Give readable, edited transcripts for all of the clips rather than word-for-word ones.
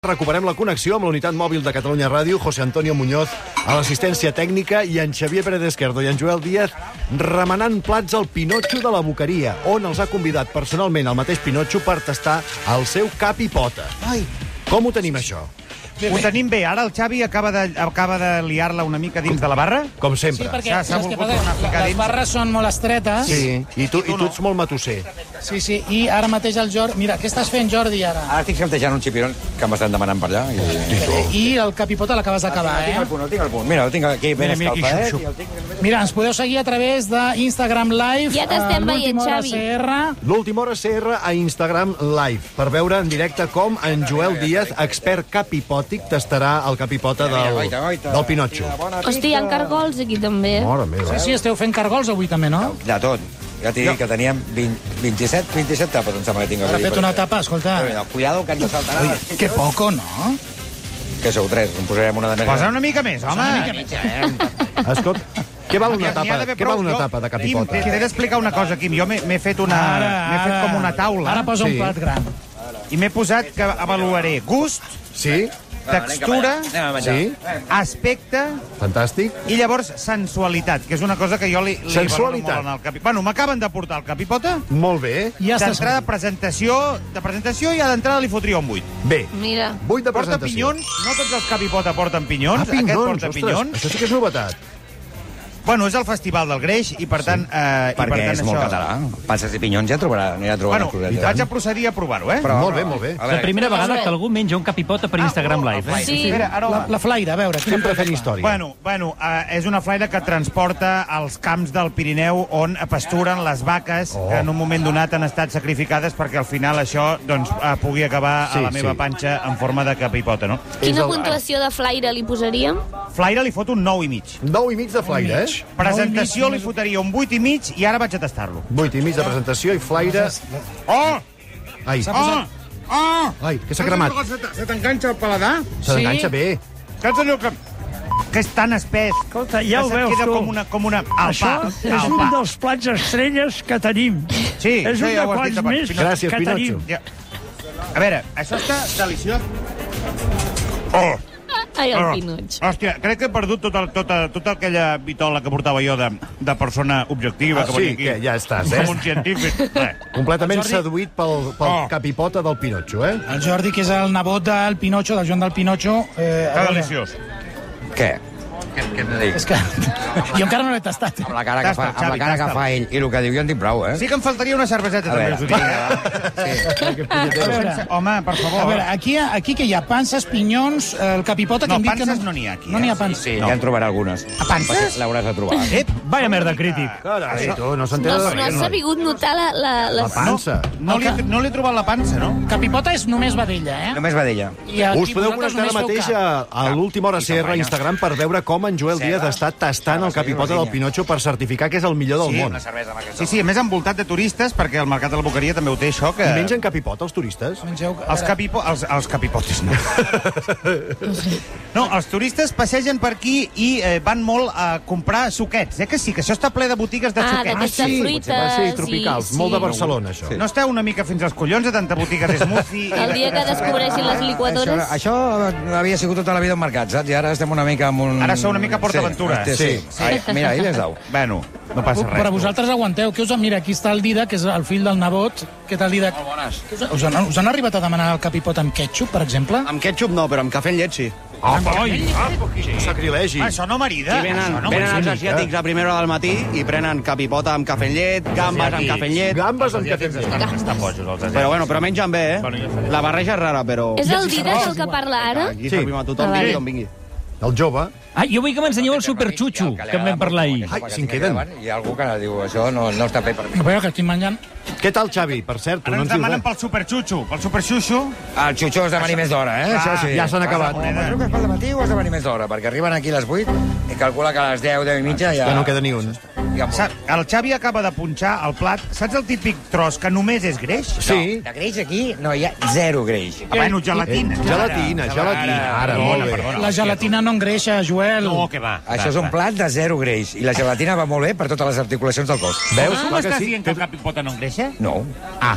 Recuperem la connexió amb la unitat mòbil de Catalunya Ràdio, José Antonio Muñoz a l'assistència tècnica i en Xavier Pérez Esquerdo i en Joel Díaz remenant plats al Pinotxo de la Boqueria, on els ha convidat personalment el mateix Pinotxo per tastar el seu cap i pota. Ai. Com ho tenim, això? Ho tenim bé. Ara el Xavi acaba de liar-la una mica dins de la barra. Com sempre. Sí, perquè S'ha volgut tornar a ficar les dins. barres són molt estretes. Sí, i tu ets molt matusser. Sí, i ara mateix el Jordi... Mira, què estàs fent, Jordi, ara? Ara estic saltejant un xipirón que m'estan demanant per allà. I el capipota l'acabes d'acabar, El tinc al punt. Mira, el tinc aquí ben escalfadet. I el tinc... Mira, ens podeu seguir a través d'Instagram Live. Ja t'estem veient, Xavi. L'última hora CR a Instagram Live, per veure en directe com en Joel Díaz, expert capipòtic, tastarà el capipota del Pinotxo. Hosti, hi ha cargols aquí també. Mare meva. Sí, esteu fent cargols avui també, no? De tot. Ja t'he dit que teníem 27 tapes, em sembla que tinc Ara avui. fet una tapa, escolta. Cuidado, que no saltarà. Que poco, no? Que sou 3, en posarem una de més. Posa una mica més, home. Escolta, què val una tapa de capipota? T'he d'explicar una cosa, Quim. Jo m'he fet com una taula. Ara posa un plat gran. I m'he posat que avaluaré gust, Sí? textura, Anem a menjar. Sí? aspecte Fantàstic. i llavors sensualitat, que és una cosa que jo li Sensualitat. valoro molt al capipota. Bueno, m'acaben de portar el capipota. Molt bé. Ja estàs... D'entrada, presentació, i a d'entrada li fotria un 8. Bé. Mira. 8 de Porta presentació. pinyons, no tots els capipota porten pinyons. Pinyons, Aquest porta ostres, pinyons. això sí que és novetat. Bueno, és el Festival del Greix i per tant... Perquè és molt català. Passes i pinyons ja anirà trobant Bueno, cosetes. vaig a procedir a provar-ho, eh? Molt bé, molt bé. A La veure, primera vegada que algú menja un capipota per Instagram Live. Sí. Espera, ara... La flaire, a veure. Sempre fent història. Bueno, és una flaire que transporta als camps del Pirineu on pasturen les vaques que en un moment donat han estat sacrificades perquè al final això doncs, pugui acabar a la meva panxa en forma de capipota, no? Quina puntuació de flaire li posaríem? Flaire li fot un 9,5. 9,5 de flaire, eh? Presentació li fotria un 8,5 i ara vaig a tastar-lo. 8,5 de presentació i flaire... Oh! Ai, ai, que s'ha cremat. Se t'enganxa el paladar? Se l'enganxa bé. Saps allò que és tan espès? Escolta, ja ho que se't veus queda tu. com una... Això és un dels plats estrelles que tenim. Sí, És això un ja de ho has quants dit abans. més Gràcies, que Pinotxo. tenim. Ja. A veure, això està deliciós. Oh! Ai, el Pinotx. Hòstia, crec que he perdut tota aquella vitola que portava jo de persona objectiva. Que Sí, venia aquí. que ja estàs, eh? Com un científic. Completament seduït pel capipota del Pinotxo, eh? El Jordi, que és el nebot del Pinotxo, del Joan del Pinotxo... Està deliciós. què? Què t'he dit? És que jo encara no l'he tastat. Amb la cara que fa, Xavi, fa ell i el que diu jo en dic prou, eh? Sí que em faltaria una cerveseta, A també, veure, us ho dic. A veure, Home, per a favor. veure, aquí que hi ha panses, pinyons, el capipota... que No, hem dit que panses no n'hi ha aquí, No n'hi ha eh? panses. Sí, ja en trobarà algunes. A panses? L'hauràs de trobar. Vaya merda crític. Carai, tu, no s'entén No, de no has res. sabut notar La pansa. No li he trobat la pansa, no? Capipota és només vedella, eh? Només va d'ella. I aquí Us podeu vosaltres connectar ara només mateix feu cap. a l'última hora CR a Instagram per veure com en Joel Díaz està tastant el capipota del Pinotxo per certificar que és el millor del món. cervesa amb aquesta. Sí, a més envoltat de turistes, perquè el Mercat de la Boqueria també ho té, això, que... I mengen capipota, els turistes? Mengeu... Els capipotes, no. No, els turistes passegen per aquí i van molt a comprar suquets. Que sí, que això està ple de botigues de suquets. d'aquestes fruites. Sí, tropicals. Sí. Molt de Barcelona, això. No esteu una mica fins als collons de tanta botiga de smoothie? El dia que descobreixin les liquadores... Això havia sigut tota la vida al mercat, saps? I ara estem una mica amb un... Ara sou una mica PortAventura. Sí. Ai, mira, ahí les dau. Bueno, no passa res. Però vosaltres aguanteu. Què us... Mira, aquí està el Didac, que és el fill del nebot. Què tal, Didac? Molt bones. Us han arribat a demanar el capipot amb ketchup, per exemple? Amb ketchup no, però amb cafè amb llet sí. Sacrilegi. Això no marida. I venen els asiàtics a primera hora del matí i prenen capipota amb cafè amb llet, gambes amb cafè amb llet... Gambes amb cafè amb llet. Estan bojos, els asiàtics. Però mengen bé, eh? La barreja és rara, però... És el Didac el que parla ara? Aquí servim a tothom, Ah, vale. vingui d'on vingui. El jove. Ah, jo vull que m'ensenyeu el superxutxo, que en vam parlar ahir. Ai, si en queden. Hi ha algú que diu, això no està fet per mi. A veure, que estic menjant. Què tal, Xavi? Per cert, tu Ara no ens ens dius demanen res. pel superxuxo. Pel superxuxo. El xutxo has de venir més d'hora, eh? Això sí. Ja s'han acabat. Home, truques pel matí o has de venir més d'hora? Perquè arriben aquí a les 8 i calcula que a les 10, 10 i mitja ja... Ja no queda ni un. El Xavi acaba de punxar el plat. Saps el típic tros que només és greix? Sí. De greix aquí no hi ha zero greix. Bueno, gelatina. Gelatina. Ara, molt bé. La gelatina no engreixa, Joel. No, que va. Això és un plat de zero greix i la gelatina va molt bé per totes les articulacions del cos. Veus? Tu Clar que m'estàs sí. dient que el capipota no engreixa? No. Ah,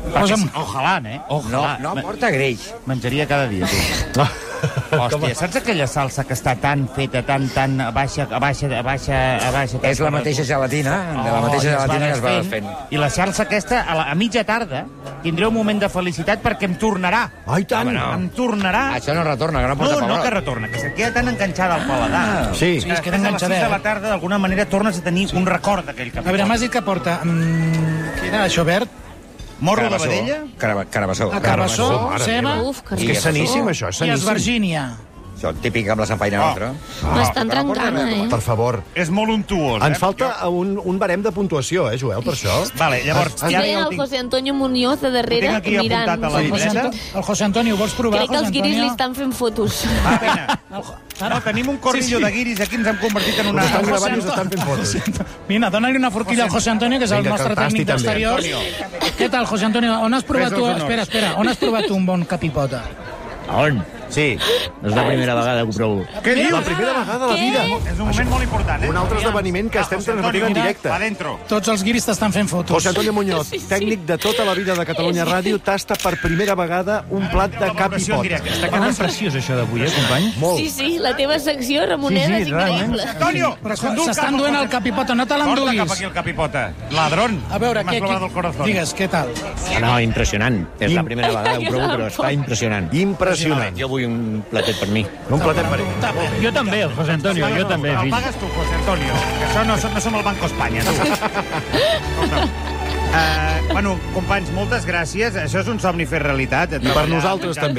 Ojalà, eh? Ojalà. No porta greix. Menjaria cada dia, tu. Hòstia, saps aquella salsa que està tan feta, tan a baixa... És la mateixa gelatina, de la mateixa gelatina que es va fent. I la salsa aquesta, a mitja tarda, tindré un moment de felicitat perquè em tornarà. Ai, tant! Em tornarà. Això no retorna, que no porta No, pebrot. que retorna, que se't queda tan enganxada al paladar. Sí. Sí, es queda A les 6 enganxadet. de la tarda, d'alguna manera, tornes a tenir un record d'aquell A veure, capítol. m'has dit que porta... Què era això, verd? Morro de vedella? Carabassó. Cabassó, mare ceba Uf, que És que és saníssim, això, és i saníssim. esvergínia. Això típic amb la Sant Faina altra. M'estan trencant, Per favor. És molt untuós, Ens falta un barem de puntuació, Joel, per això. Vale, llavors, Has- ja Veia ho el tinc. José Antonio Muñoz de Ho darrere tinc aquí mirant. apuntat a la llibreta. El José Antonio, ho vols provar, Crec que José els guiris li Antonio? estan fent fotos. Ah, vine. No, tenim un corrillo de guiris, aquí ens hem convertit en una... Us estan José gravant i us Antonio. estan fent fotos. Mira, dona-li una forquilla al José Antonio, que és el Vinga, nostre que el tasti tècnic també. d'exteriors. Què tal, José Antonio? On has provat Fes tu... els honors. Espera, on has provat tu un bon capipota? On? Sí, és la primera vegada que ho provo. Què dius? La primera vegada a la vida. És un moment molt important, eh? Un altre esdeveniment que estem José transmetint en Antonio, directe. Va dentro. Tots els guiris t'estan fent fotos. José Antonio Muñoz, tècnic de tota la vida de Catalunya Ràdio, tasta per primera vegada un plat de cap i Valoració en pot. directe. Està quedant preciós, això d'avui, company? Molt. Sí, sí, la teva secció, Ramoneda, és increïble. Antonio, Però s'estan duent el capipota, no te Porta cap l'enduguis. aquí el capipota. Ladrón. A veure, M'has robat el corazón. Digues, què tal? No, impressionant. És la primera vegada que ho provo, però està impressionant. Impressionant. Jo vull un platet per mi. Un platet per ell. Jo també, el José Antonio, jo també, El fill. pagues tu, José Antonio. Que això no som el Banco Espanya, tu. Escolta'm. Bueno, companys, moltes gràcies. Això és un somni fer realitat. per nosaltres també,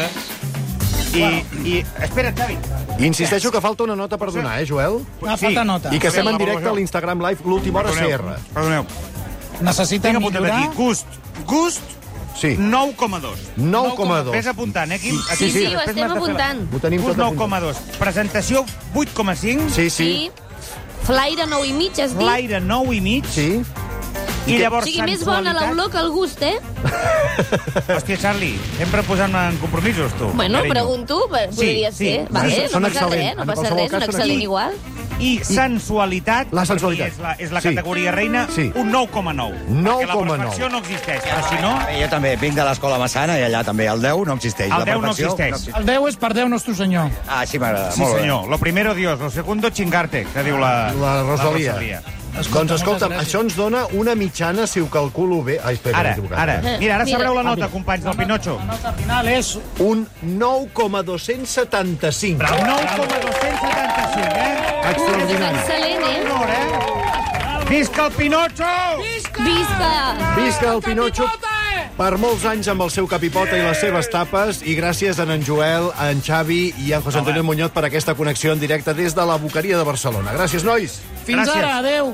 I espera't, Xavi. Insisteixo que falta una nota per donar, Joel? Falta nota. I que estem en la directe a l'Instagram Live, l'última hora CR. Perdoneu. Necessita Tinc apuntat millorar... aquí. Gust, Sí. 9,2. 9,2. Ves apuntant, Quim? Aquí, Sí, sí, ho després estem m'has de fer la- apuntant. Ho tenim Gust tot apuntat. 9,2. Presentació 8,5. Sí, sí. Sí. Flaire 9 i mig, has dit? L'aire 9 i mig. Sí. I O llavors sigui, més bona l'olor que el gust, eh? Hòstia, Charlie, sempre posant-me en compromisos, tu. Bueno, carinyo. pregunto, podria sí. ser. Vale, Són no passa excel·lents. res, no En passa qualsevol res, cas, un són excel·lent aquí. igual. I sensualitat, La sensualitat. perquè és la Sí. categoria reina, Sí. un 9,9. 9,9. Perquè la perfecció no existeix, però si no, Jo també vinc de l'escola Massana i allà també el 10 no existeix. el La 10 no perfecció existeix. El 10 és per Déu nostre senyor. Ah, sí, m'agrada. Sí, Molt bé. senyor. Lo primero, Dios. Lo segundo, chingarte, que diu la Rosalia. Doncs escolta'm, moltes això ens dona una mitjana, si ho calculo bé... Ai, espera, m'he Ara, equivocat. ara. Mira, ara Mira. sabreu la nota, companys del Pinocho. La nota final és... Un 9,275. 9,275, És Extraordinari. excel·lent, eh? Honor, Visca el Pinocho! Visca! Visca el Pinocho per molts anys amb el seu capipota i les seves tapes, i gràcies a en Joel, a en Xavi i a en José Antonio Muñoz per aquesta connexió en directe des de la Boqueria de Barcelona. Gràcies, nois! Fins Gràcies. ara, adeu.